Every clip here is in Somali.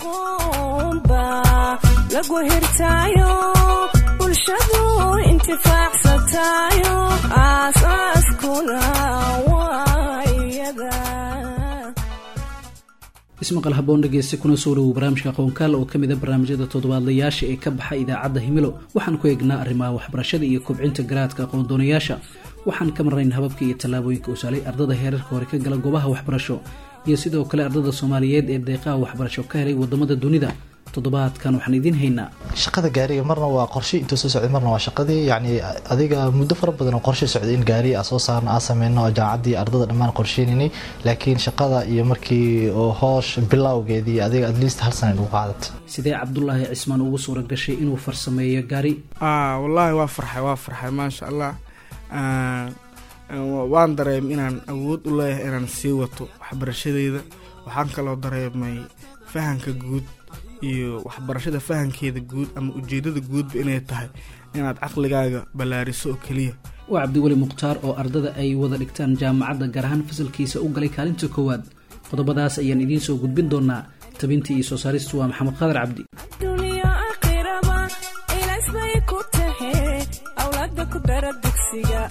aqoonba lagu hirtaayo bulshadu intifaacsatayo aasaaskuna waayada. ismaqal haboon dhegeysta kuna soo dhawow barnaamijka aqoonkaal oo kamid ah barnaamijyada toddobaadlayaasha ee ka baxa idaacadda Himilo. waxaan ku eegnaa arrimaha waxbarashada iyo kobcinta garaadka aqoon doonayaasha. waxaan ka marnayn hababka iyo tallaabooyinka u saalay ardada heerarka hore ka gala goobaha waxbarasho iyo sidoo kale ardada Soomaaliyeed ee deeqaha waxbarasho ka helay wadamada dunida. toddobaadkan waxaan idin haynaa shaqada gaariga marna waa qorshe inta soo socday marna waa shaqadii yani adiga muddo fara badan oo qorshe socday in gaari soo saarno sameeyno jaamacadii ardada dhamaan qorsheynay laakiin shaqada iyo markii oo hoosh bilowgeedii adiga at least hal sano ugu qaadatay. sidee Cabdullaahi Cismaan ugu soo gashay inuu farsameeyo gaari? wallahi waa farxay ma sha Allah. waan dareemay inaan awood u leeyahay inaan sii wato waxbarashadeyda. waxaan kaloo dareemay fahanka guud iyo waxbarashada fahankeeda guud ama ujeedada guudba inay tahay inaad caqligaaga balaariso oo kaliya. waa Cabdiweli Mukhtaar oo ardada ay wada dhigtaan jaamacadda gaar ahaan fasalkiisa u galay kaalinta koowaad. qodobadaas ayaan idiin soo gudbin doonaa. tabintii iyo soo saaristu waa Maxamed Qadar Cabdi. dunya aakhiraba ilaasbay ku tahay awlaadda ku dara dugsiga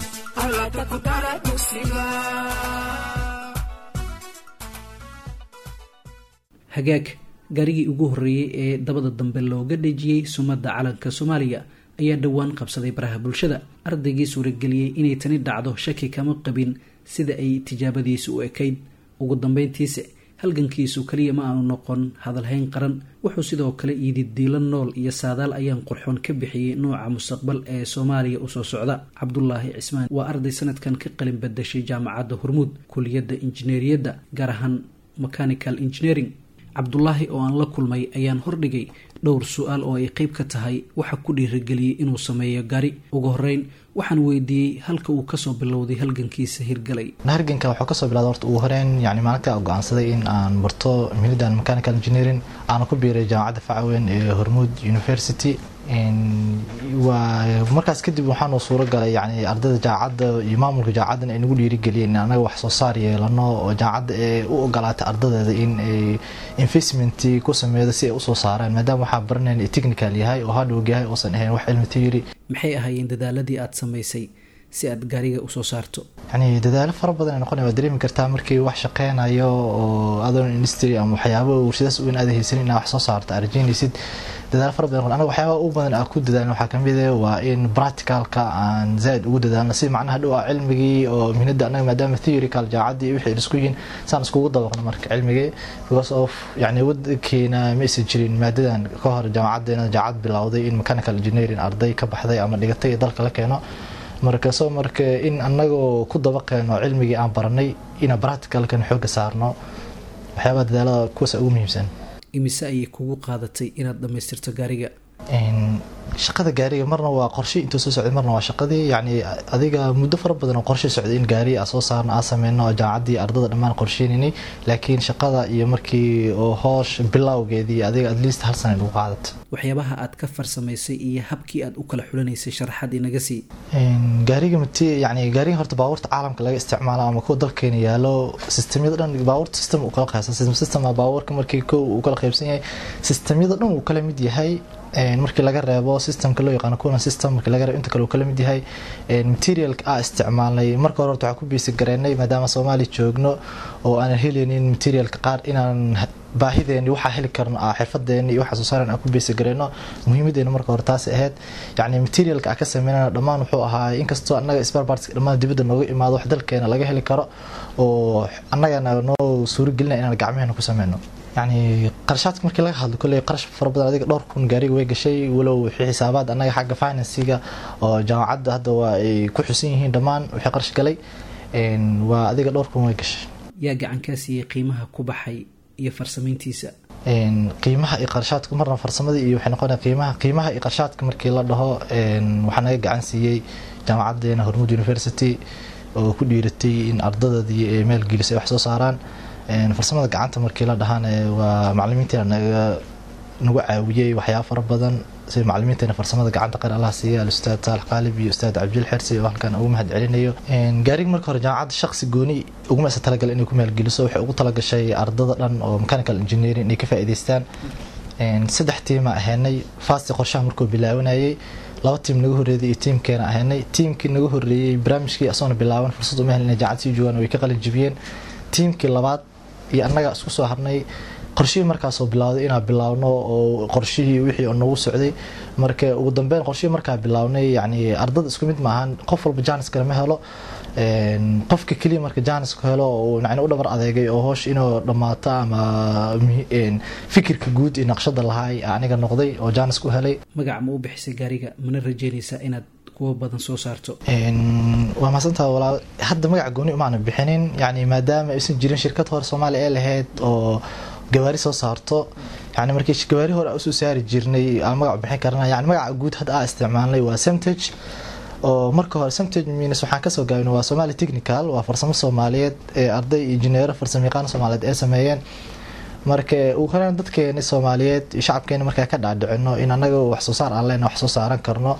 hagaag gaarigii ugu horeeyay ee dabada dambe looga dhejiyay sumadda calanka Soomaaliya ayaa dhawaan qabsaday baraha bulshada. ardaygii suurageliyay inay tani dhacdo shaki kama qabin sida ay tijaabadiisu u ekayd. ugu dambeyntiisa halgankiisu kaliya ma aanu noqon hadalhayn qaran, wuxuu sidoo kale yidhi diilan nool iyo saadaal ayaan qurxoon ka bixiyay nooca mustaqbal ee Soomaaliya u soo socda. Cabdullaahi Cismaan waa arday sanadkan ka qalin badashay jaamacadda Hormuud kulliyadda injineeriyadda gaar ahaan mechanical engineering. Cabdullaahi oo aan la kulmay ayaan hordhigay dhowr su'aal oo ay qayb ka tahay waxa ku dhiirigeliyay inuu sameeyo gaari. ugu horeyn waxaan weydiiyey halka uu kasoo bilowday halgankiisa hirgalay. halganka wuxuu kasoo bilowday horta ugu horeyn yani maalinta go'aansaday in aan barto mihidan mechanical engineering aan ku biiray jaamacadda Facaweyn ee Hormuud University. markaas kadib waxaan suuro galay yani ardada jaamacadda iyo maamulka jaamacadda ay nagu dhiirigeliyeen anaga wax soo saar yeelano oo jaamacadda ay u ogolaatay ardadeeda in ay investment ku sameeydo si ay u soo saaraan maadaama waxa baranaynay technical yahay oo hardware yahay oo san ahayn wax cilmi theory. maxay ahaayeen dadaaladii aad sameysay si aad gaariga u soo saarto? yani dadaalo fara badan ay noqonayaan waa dareemi kartaa markii wax shaqeynayo oo adoon industry ama waxyaabo warshadaas u in aad haysan in wax soo saarto arjinaysid. dadaal fara badan anaga waxyaabo u badan aan ku dadaalno waxa kamid ah waa in practicalka aan zaid ugu dadaalno si macnaha dhow cilmigii oo minada anaga maadaama theoretical jaacadii wixii isku yihiin saan iskugu dabaqno marka cilmigii because of yani wadkeena message jirin maadadan ka hor jaamacadeena jaacad bilowday in mechanical engineering arday ka baxday ama dhigatay dalka la keeno marka in anaga ku dabaqeeno cilmigii aan baranay in practicalkan xoog saarno waxyaabo dadaalada kuwaas ugu muhiimsan. imise ay kugu qaadatay inaad dhameystirto gaariga? shaqada gaariga marna waa qorshe inta soo socday marna waa shaqadii yani adiga muddo fara badan oo qorshe socday in gaari soo saarno sameeyno jaamacadii ardada dhamaan qorsheynay laakiin shaqada iyo markii oo hoosh bilowgeedii adiga at least hal sano ugu qaadatay. waxyaabaha aad ka farsameysay iyo habkii aad u kala xulanaysay sharaxaad inaga sii. gaariga yani gaariga horta baabuurta caalamka laga isticmaalo ama kuwa dalkeena yaalo systemyada dhan baabuurta system u kala qaybsan system baabuurka markii uu kala qaybsan yahay systemyada dhan uu kala mid yahay markii laga reebo systemka loo yaqaan coolant system markii laga reebo inta kale uu kala mid yahay materialka isticmaalnay marka hore waxa ku biisi gareynay maadaama Soomaali joogno oo aan helinin materialka qaar inaan baahideeni waxa heli karno xirfadeeni iyo waxa soo saaran ku biisi gareyno muhiimadeena marka hore taas ahayd yani materialka ka sameeyana dhamaan wuxuu ahaa inkastoo anaga spare parts dhamaan dibadda nooga imaado wax dalkeena laga heli karo oo anagana noo suuragelina inaan gacmaheena ku sameeyno. يعني قرشاتك markii laga hadlo kulay qarash fara badan adiga dhowr kun gaariga way gashay walow wixii xisaabaad anaga xagga finance-ga oo jaamacadda hadda waa ay ku xusan yihiin dhamaan wixii qarash galay waa adiga dhowr kun way gashay. yaa gacan ka siiyay qiimaha ku baxay iyo farsameyntiisa? qiimaha iyo qarshaadka marna farsamada iyo waxay noqonayaan qiimaha iyo qarshaadka markii la dhaho waxa naga gacan siiyay jaamacaddeena Hormuud University oo ku dhiiratay in ardadii ay meel gelisay wax soo saaraan. farsamada gacanta markii la dhahaan waa macallimiinta nagu caawiyay waxyaabo fara badan sida macallimiinteena farsamada gacanta qeyr Allah siiya ustaad Saalax Qaalib iyo ustaad Cabdil Xirsi oo halkan ugu mahad celinayo gaariga marka hore jaamacadda shakhsi gooni ugu ma talagal inay ku maalgeliso waxay ugu talagashay ardada dhan oo mechanical engineering inay ka faa'iideystaan saddex tiim ahaynay fast qorshaha markuu bilaabanayay laba tiim naga horeeyay iyo tiimkeena ahaynay tiimkii naga horeeyay barnaamijkii asoona bilaaban fursad u mehelnay jaamacad si joogan way ka qalin jibiyeen tiimkii labaad iyo annaga isku soo harnay qorshihii markaas oo bilowday inaan bilaawno oo qorshihii wixii oo nagu socday marka ugu dambeyn qorshihii markaa bilaawnay yani ardada isku mid maahan qof walba jaanis kale ma helo qofka kaliya marka jaanis ku helo oo yani u dhabar adeegay oo hoosh inuu dhamaato ama fikirka guud ee naqshada lahaay aniga noqday oo jaanis ku helay magac ma u bixisay gaariga mana rajeynaysaa inaad kuwa badan soo saarto waa maasantaa walaa hadda magac gooni uma aan bixinin yani maadaama aysan jirin shirkad hore Soomaaliya ee lahayd oo gawaari soo saarto yani markii gawaari hore soo saari jirnay aan magac bixin karnaa yani magaca guud hadda aan isticmaalnay waa Semtage oo marka hore Semtage miinas waxaan ka soo gaabinay waa Somali Technical waa farsamo Soomaaliyeed ee arday injineer farsamayaqaan Soomaaliyeed ee sameeyeen marka uu horaan dadkeena Soomaaliyeed shacabkeena markaa ka dhaadhicino in anaga wax soo saar aan leenahay wax soo saaran karno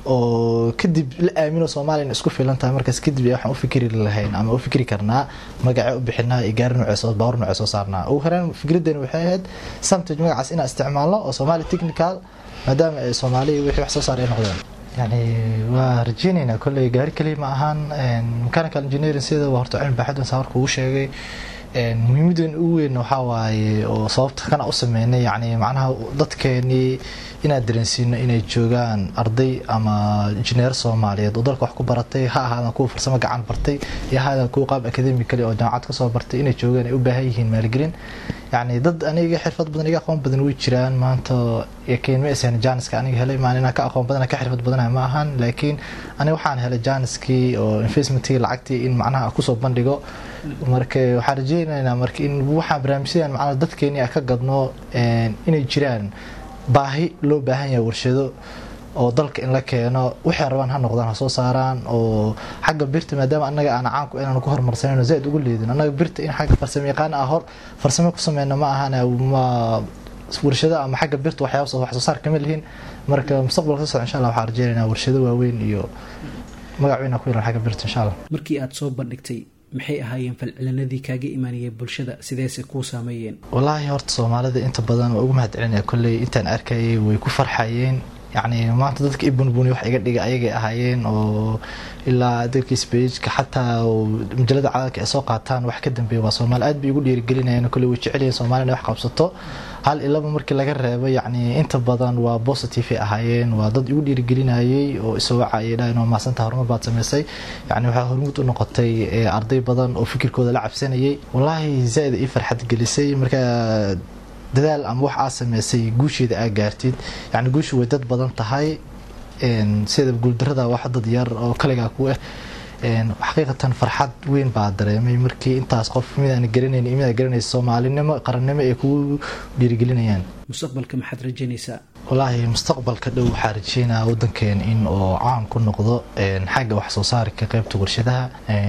oo kadib la aamino Soomaaliya isku filan tahay markaas kadib waxaan u fikiri lahayn ama u fikri karnaa magaca u bixinaa gaar nooc baawar nooc soo saarnaa uu horaan fikradeen waxay ahayd Semtage magacaas in isticmaalno oo Somali Technical maadaama ay Soomaaliya wixii wax soo saar ay noqdeen يعني ورجينا كل جاري كلمة عن mechanical engineering سيدا وهرت علم بحد صار كوشة مهمدن أوي إنه حواي وصوبت كان أصلا يعني معناها ضد كأني إن درسين إن يجوجان أرضي أما إنجنير صومالي ضدك وحكو برتي هذا كو فرسمة عن برتي يا هذا كو قاب أكاديمي كلي أو جامعات كصوب برتي إن يجوجان وبهايهن مالجرين يعني ضد أنا حرفت بدن يجا قوم بدن ويتشران ما أنت يكين مثلا جانس كأني هلا ما أنا كأقوم بدن كحرفت بدن معهن لكن أنا وحان هلا جانس كي أو إنفيسمنتي لعقتي إن معناها كوسب بندقو marka waxa rajeenayna marka in waxa barnaamijyada macna dadkeena ka gadno inay jiraan baahi loo baahan yahay warshado oo dalka in la keeno waxay rabaan ha noqdaan soo saaraan oo xagga birta maadaama anaga aan caan ku inaan ku horumarsanayno zaid ugu leedin anaga birta in xagga farsamayaqaan hor farsamo ku sameeyna ma ahana ma warshado ama xagga birta waxyaabo wax soo saar kamil yihiin marka mustaqbalka soo insha Allah waxa rajeenayna warshado waaweyn iyo magaciina ku yeelan xagga birta insha Allah markii aad soo bandhigtay maxay ahaayeen falcelinadii kaaga iimaaniyay bulshada sideese ku saameeyeen wallahi horta Soomaalida inta badan oo ugu mahad celinaya kulli intaan arkay way ku farxayeen يعني ما أنت ذلك ابن بني وح يقدر أيجي أهين أو إلا ذلك سبيج حتى مجلد عادك أسوق عتان وح كدم بيوصل مال أد بيقول يرجلنا يعني كل وش عليه صومالنا وح قبضته هل إلا بمرك لجرب يعني أنت بدن وبوستي في أهين وضد يقول يرجلنا أي وسوى عيلا إنه ما سنت هرم بعد سمسي يعني وحهرمت نقطي أرضي بدن وفكر كذا لعب سنة والله زائد إفر حد جلسي مركا dadaal ama wax aad sameysay guusheeda aad gaartid yani guushu way dad badan tahay sida guuldarada wax dad yar oo kaliya ku ah xaqiiqatan farxad weyn baa dareemay markii intaas qof midaan garaneyn imida garanayso Soomaalinimo qarannimo ay ku dhiirigelinayaan mustaqbalka maxaad rajaynaysaa wallahi mustaqbalka dhow waxa rajaynaa wadankeena in oo caan ku noqdo xagga wax soo saarka qaybta warshadaha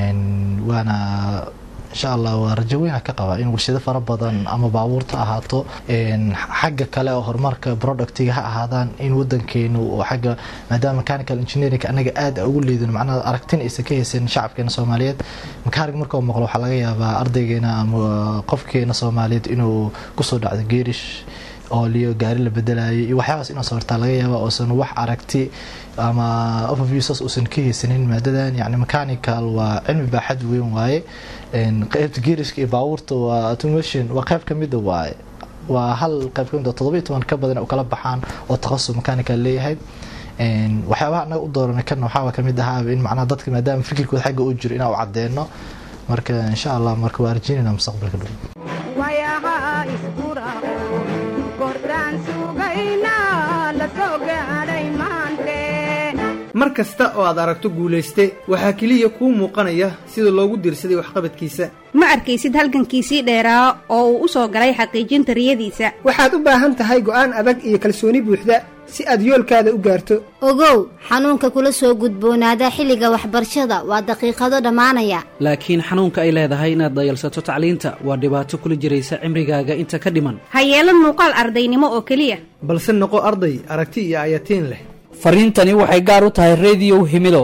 waana إن شاء الله ورجوينا كقوا إن ورشة فربضا أما باورت أهاتو إن حاجة كلا هرمارك برودكتي هذا إن ودن كينو وحاجة مدام ميكانيكال إنجينيرينج أنا قاعد أقول لي إنه معنا أركتين إسكيس إن شعب كنا صوماليات مكارج مركب مغلو حلاقيا بأرضي كنا قف كنا صوماليات إنه قصود على الجيش أو ليو جاري البدلاي وحاس إنه صارت عليا وأصلا وح أركتي أما أوفيسوس أصلا كيه سنين مددا يعني ميكانيكال وعلم بحد وين واي إن قيبت جيرش كي باورت وأوتوميشن وقيب كميدو واي وهل قيب كميدو تطبيق وان كبدنا وكلب بحان وتخصص ميكانيكال اللي هاي إن وحاول أنا أقدر نكنا وحاول كميدها إن معنا ضدك مدام فكر كل حاجة أجر إنا وعدينا مركا إن شاء الله مركا وارجينا مستقبل كله ويا غايس كورا mar mar kasta oo aad aragto guulayste waxaa keliya kuu muuqanaya sida loogu diirsaday waxqabadkiisa. ma arkaysid halgankiisii dheeraa oo uu u soo galay xaqiijinta riyadiisa. waxaad u baahan tahay go'aan adag iyo kalsooni buuxda si aad yoolkaada u gaarto. ogow, xanuunka kula soo gudboonaada xilliga waxbarashada waa daqiiqado dhammaanaya. laakiin xanuunka ay leedahay inaad dayalsato tacliinta waa dhibaato kula jiraysa cimrigaaga inta ka dhiman. ha yeelan muuqaal ardaynimo oo keliya, balse noqo arday aragti iyo ayatiin leh. fariintani waxay gaar u tahay rediyo himilo.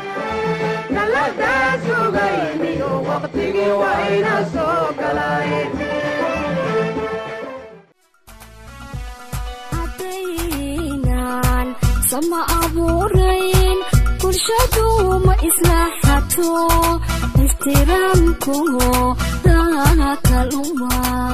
haddaynan sama abuurayn bulshadu ma islaaxato ixtiraamku dakaluma.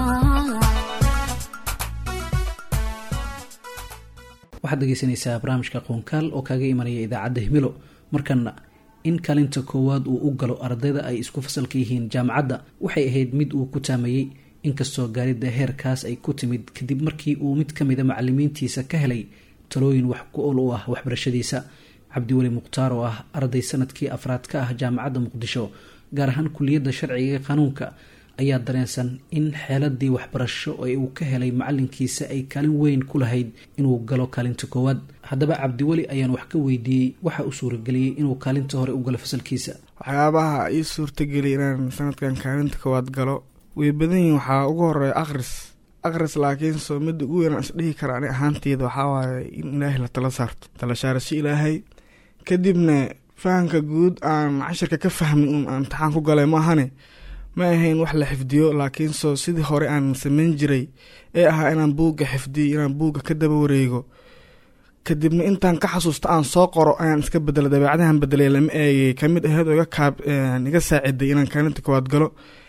waxaad dhegeysanaysaa barnaamijka qoonkaal oo kaaga imanaya idaacadda himilo. markana in kaalinta koowaad uu u galo ardayda ay isku fasalka yihiin jaamacadda waxay ahayd mid uu ku taameeyey, inkastoo gaaridda heerkaas ay ku timid kadib markii uu mid ka mida macalimiintiisa ka helay talooyin wax ku ol u ah waxbarashadiisa. cabdiweli mukhtaar oo ah arday sanadkii 4 ka ah jaamacadda muqdisho, gaar ahaan kuliyadda sharciga ee qanuunka, ayaa dareensan in xeeladii waxbarasho ee uu ka helay macalinkiisa ay kaalin weyn ku lahayd inuu galo kaalinta koowaad. haddaba cabdiweli ayaan wax ka weydiiyey waxa uu suurageliyey inuu kaalinta hore u galo fasalkiisa. waxyaabaha ii suurtageliyay inaan sanadkan kaalinta koowaad galo way badan yihiin. waxaa ugu horeeya akhris laakiin soo midda ugu weyn aan isdhihi kara ani ahaanteyda waxaa waaye in ilaahay la tala saarto, tala saarasho ilaahay. kadibna fahamka guud aan cashirka ka fahmin aan imtixaan ku galay maahane ma ahayn wax la xifdiyo, laakiin soo sidii hore aan samayn jiray ee ahaa inaan buugga xifdiyo, inaan buugga ka daba wareego, kadibna intaan ka xasuusto aan soo qoro ayaan iska bedelo. dabeecadahan bedelay lama eegay kamid aheyd oo iga saaciday inaan kaalinta koowaad galo.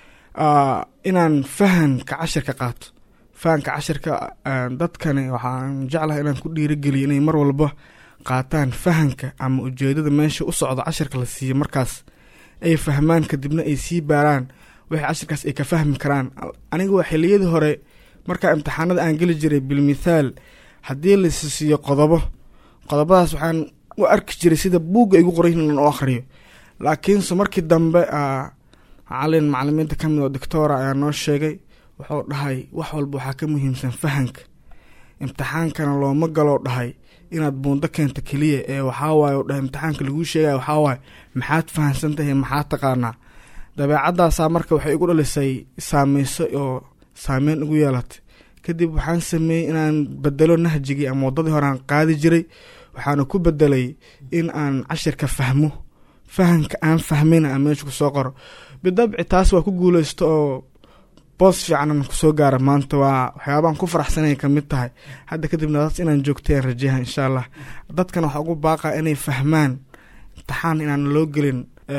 inaan fahanka cashirka qaato, fahanka cashirka dadkani waxaan jeclahay inaan ku dhiirigeliyo inay mar walba qaataan fahanka ama ujeedada meesha u socdo cashirka la siiyo, markaas ay fahmaan kadibna ay sii baaraan wixii cashirkaas ay ka fahmi karaan. aniga waa xiliyadii hore markaa imtixaanada aan geli jiray bilmithaal, haddii lasi siiyo qodobadaas waxaan u arki jiray sida buugga igu qoray in u akhriyo. laakiinse markii dambe macalimiinta kamid oo doctora ayaa noo sheegay, wuxuu dhahay wax walba waxaa ka muhiimsan fahanka, imtixaankana looma galoo dhahay inaad buundo keento keliya ee waxaawaay dhahay imtixaanka laguu sheegaya waxaawaay maxaad fahansan tahay, maxaad taqaanaa. dabeecadaasaa marka waxay igu dhalisay saameyso oo saameyn ugu yeelatay. kadib waxaan sameeyey inaan bedelo nahjigii ama waddadii hore aan qaadi jiray, waxaana ku bedelay in aan cashirka fahmo, fahanka aan fahmayna aan meesha kusoo qoro. bidabci taas waa ku guuleysto oo boos fiicanan kusoo gaara maanta. waa waxyaabaan ku faraxsanay kamid tahay. hadda kadibna taas inaan joogtayaan rajaha insha allah. dadkan waxaa ugu baaqaa inay fahmaan imtixaan inaan loo gelin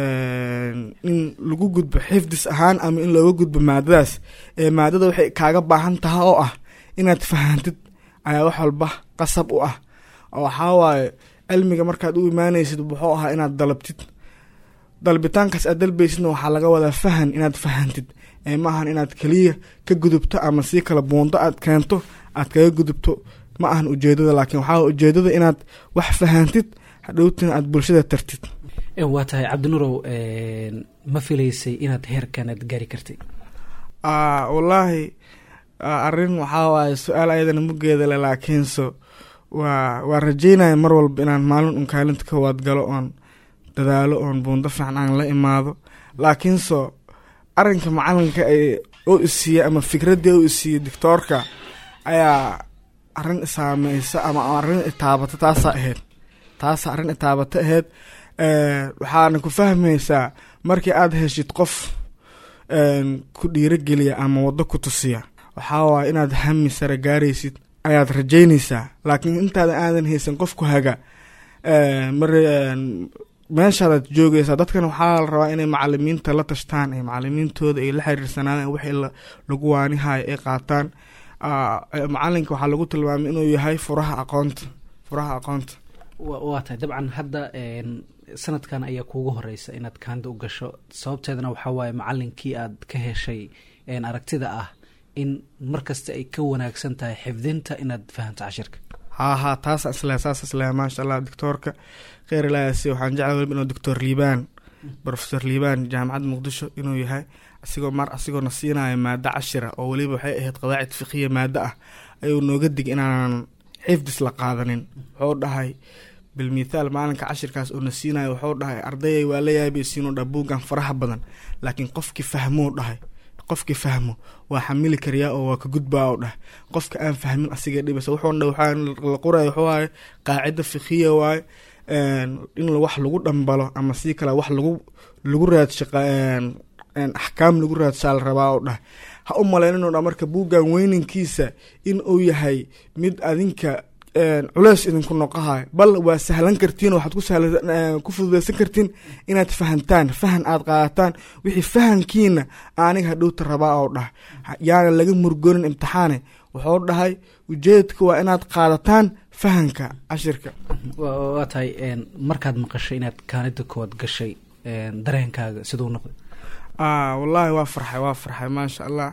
in lagu gudbo xifdis ahaan ama in looga gudbo maadadaas. maadada waxay kaaga baahan tahay oo ah inaad fahantid ayaa wax walba qasab u ah. oo waxaa waaye cilmiga markaad u imaanaysid wuxuu ahaa inaad dalabtid, dalbitaankaas aad dalbaysidna waxaa laga wadaa fahan inaad fahantid, ma ahan inaad keliya ka gudubto ama si kala buundo aad keento aad kaga gudubto, ma ahan ujeedada. laakiin waxaa ujeedada inaad wax fahantid hadhowtina aad bulshada tartid. waa tahay cabdinuurow, ma filaysay inaad heerkanaad gaari kartay? wallaahi arrin waxaa waaye su-aal ayadana mugeeda le, laakiinse waa rajeynaya mar walba inaan maalin un kaalinta koowaad galo, oon dadaalo, oon buundo fiican aan la imaado. laakiinse arrinka macalinka oo isiiye ama fikraddii oo isiiye doctoorka ayaa arrin saameysa ama arrin itaabata taasa arrin itaabata ahayd. waxaana ku fahmaysaa markii aad heshid qof ku dhiirogeliya ama waddo ku tusiya, waxaa waaya inaad hami sare gaaraysid ayaad rajeynaysaa. laakiin intaada aadan haysan qof ku haga meeshaadaad joogaysaa. dadkan waxaa la rabaa inay macalimiinta la tashtaan, ee macalimiintooda ay la xiriirsanaadaan, wixii lagu waanihayo ay qaataan. macalinka waxaa lagu tilmaamay inuu yahay furaha aqoonta. waa tahay dabcan hadda sanadkan ayaa kuugu horeysa inaad kaanda u gasho, sababteedana waxaa waaye macalinkii aad ka heshay aragtida ah in markasta ay ka wanaagsan tahay xifdinta inaad fahanto cashirka. ها taas isla maasha Allah doctorka khayr ilaasi waxaan jeclahay inuu doctor Liibaan professor Liibaan jaamacadda Muqdisho inuu yahay asigoo nasiinaya maada 10 oo waliba waxay ahayd qawaacid fiqhiya maada ah ayuu nooga dig inaan xifdis la qaadanin wuxuu dhahay bil mithaal maalinka 10kaas oo nasiinayo wuxuu dhahay ardayay waa la yaabaysiin oo dhabuugan faraha badan laakiin qofkii fahmo waa xamili kariya oo waa ka gudbaa oo dhahay qofka aan fahmin asiga dhibasa waxaan la qoray wuxuu ahay qaacida fiqhiya waay in wax lagu dhambalo ama si kala wax lagu raadsho axkaam lagu raadsaal rabaa oo dhahay ha u maleynino marka buugan weyninkiisa in uu yahay mid adinka culays idinku noqahay bal waa sahlan kartiin waxaad ku fududeysan kartiin inaad fahantaan aad qaadataan wixii fahankiina aniga hadhowta rabaa oo dhahay yaana laga murgonin imtixaane wuxuu dhahay ujeedka waa inaad qaadataan fahanka cashirka. waa tahay markaad maqashay inaad kaanida kood gashay dareenkaaga siduu noqday? wallaahi waa farxay maasha Allah.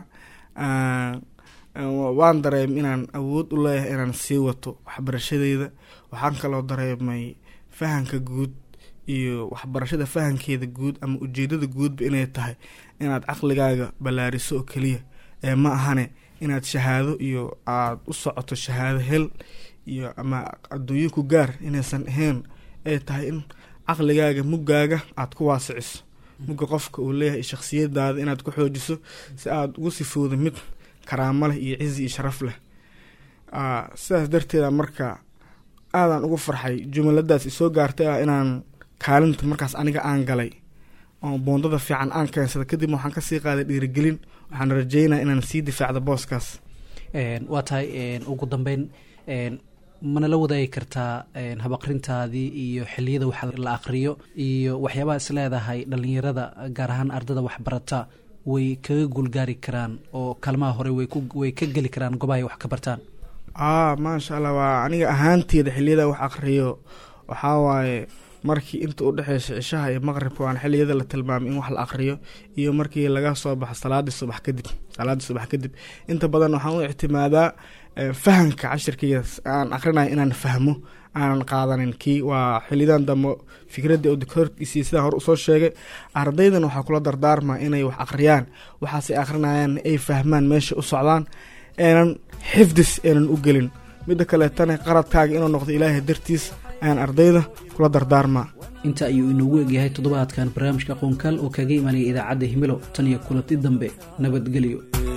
waan dareemay inaan awood u leeyahay inaan sii wato waxbarashadeyda. waxaan kaloo dareemay fahanka guud iyo waxbarashada fahankeeda guud ama ujeedada guudba inay tahay inaad caqligaaga ballaariso oo keliya ma ahane inaad shahaado iyo aad u socoto shahaado hel iyo ama adduunyo ku gaar inaysan ahayn ay tahay in caqligaaga mugaaga aad ku waasiciso mugga qofka uu leeyahay shakhsiyadaada inaad ku xoojiso si aad ugu sifowdo mid karaamo leh iyo cizi iyo sharaf leh. sidaas darteeda marka aadaan ugu farxay jumladaas isoo gaartay inaan kaalinta markaas aniga aan galay oo boondada fiican aan keensada kadib waxaan kasii qaaday dhiirigelin waxaan rajeynaa inaan sii difaacdo booskaas. waa tahay ugu dambeyn mana la wadaagi kartaa habaqrintaadii iyo xiliyada waxa la aqriyo iyo waxyaabaha is leedahay dhalinyarada gaar ahaan ardada waxbarata way kaga guulgaari karaan oo kalmaha hore way ka geli karaan goobahay wax ka bartaan? maasha Allah waa aniga ahaanteeda xiliyada wax aqriyo waxaa waaye markii inta u dhexeysa cishaha iyo maqribka waan xiliyada la tilmaamay in wax la aqriyo iyo markii laga soo baxo salaadii subax kadib inta badan waxaan u ictimaadaa fahanka cashirkayga aan aqrinayo inaan fahmo aanan qaadanin kii waa xiliyadan dambe fikradii oo doctorkiisii sidaa hore usoo sheegay ardaydan waxaa kula dardaarmaa inay wax aqriyaan waxaasay aqrinayaan ay fahmaan meesha u socdaan aanan xifdis aanan u gelin midda kaleetana qaradkaaga inuu noqdo ilaahay dartiis ayaan ardayda kula dardaarmaa. inta ayuu inoogu egyahay toddobaadkan barnaamijka aqoonkaal oo kaga imanaya idaacadda Himilo tan iyo kulanti dambe nabadgelyo.